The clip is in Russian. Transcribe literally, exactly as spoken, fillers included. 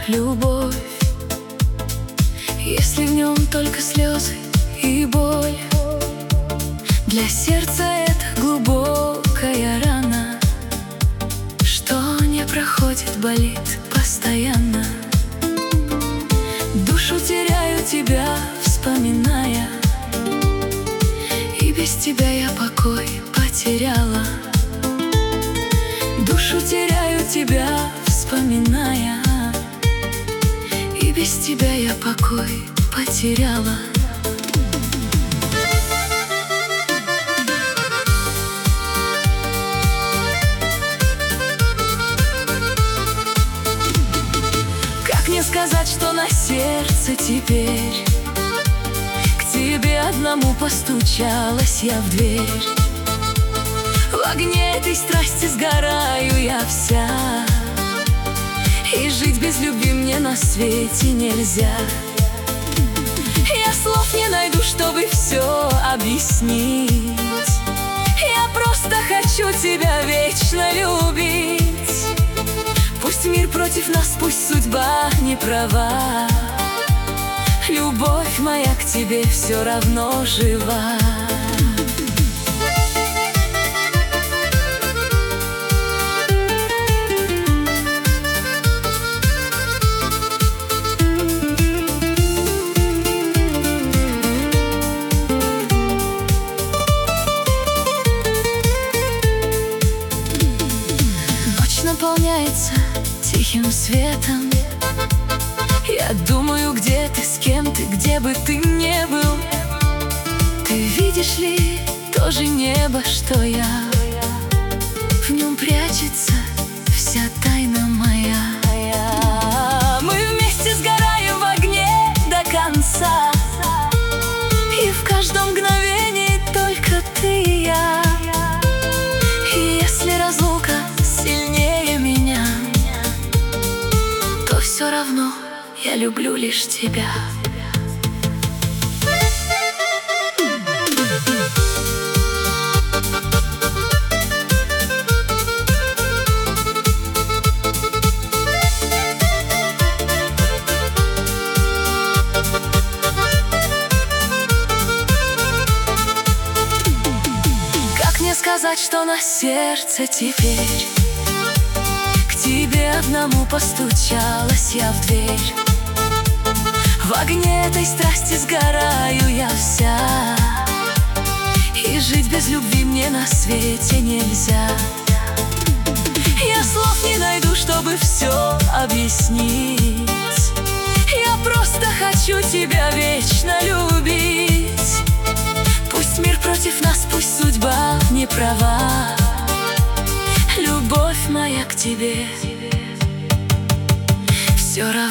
любовь, если в нем только слезы и боль. Для сердца это глубокая рана, что не проходит, болит постоянно. Душу теряю, тебя вспоминая, и без тебя я покой потеряла. Душу теряю, тебя вспоминая, и без тебя я покой потеряла. Как мне сказать, что на сердце теперь? К тебе одному постучалась я в дверь. В огне этой страсти сгораю я вся, и жить без любви мне на свете нельзя. Я слов не найду, чтобы все объяснить. Я просто хочу тебя вечно любить. Пусть мир против нас, пусть судьба не права, любовь моя к тебе все равно жива. Наполняется тихим светом. Я думаю, где ты, с кем ты, где бы ты ни был. Ты видишь ли то же небо, что я? В нем прячется вся тайна моя. Мы вместе сгораем в огне до конца, и в каждом мгновении только ты и я. И если разлука сильнее меня, то все равно я люблю лишь тебя. Как мне сказать, что на сердце теперь? К тебе одному постучалась я в дверь. В огне этой страсти сгораю я вся, и жить без любви мне на свете нельзя. Я слов не найду, чтобы все объяснить. Я просто хочу тебя вечно любить. Пусть мир против нас, пусть судьба не права, любовь моя к тебе все равно